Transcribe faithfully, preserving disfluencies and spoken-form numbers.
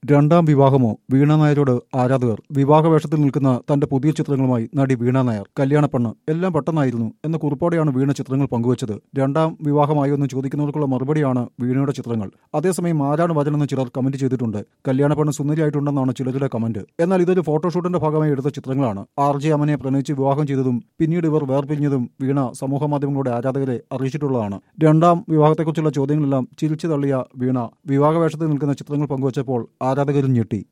രണ്ടാം വിവാഹമോ? വീണ നായരോട് ആരാധകർ. വിവാഹവേഷത്തിൽ നിൽക്കുന്ന തന്റെ പുതിയ ചിത്രങ്ങളുമായി നടി വീണ നായർ. കല്യാണപ്പെണ്ണ് എല്ലാം പെട്ടെന്നായിരുന്നു എന്ന കുറിപ്പോടെയാണ് വീണ ചിത്രങ്ങൾ പങ്കുവച്ചത്. രണ്ടാം വിവാഹമായോ എന്ന് ചോദിക്കുന്നവർക്കുള്ള മറുപടിയാണ് വീണയുടെ ചിത്രങ്ങൾ. അതേസമയം ആരാണ് വചനെന്ന് ചിലർ കമന്റ് ചെയ്തിട്ടുണ്ട്. കല്യാണപ്പെണ്ണ് സുന്ദരിയായിട്ടുണ്ടെന്നാണ് ചിലരുടെ കമന്റ്. എന്നാൽ ഇതൊരു ഫോട്ടോഷൂട്ടിന്റെ ഭാഗമായി എടുത്ത ചിത്രങ്ങളാണ്. ആർ ജെ അമനെ പ്രണയിച്ച് വിവാഹം ചെയ്തതും പിന്നീട് ഇവർ വേർപിരിഞ്ഞതും വീണ സമൂഹമാധ്യമങ്ങളുടെ ആരാധകരെ അറിയിച്ചിട്ടുള്ളതാണ്. രണ്ടാം വിവാഹത്തെക്കുറിച്ചുള്ള ചോദ്യങ്ങളെല്ലാം ചിരിച്ചു തള്ളിയ വീണ വിവാഹവേഷത്തിൽ നിൽക്കുന്ന ചിത്രങ്ങൾ പങ്കുവച്ചപ്പോൾ ആരാധകരും ഞെട്ടി.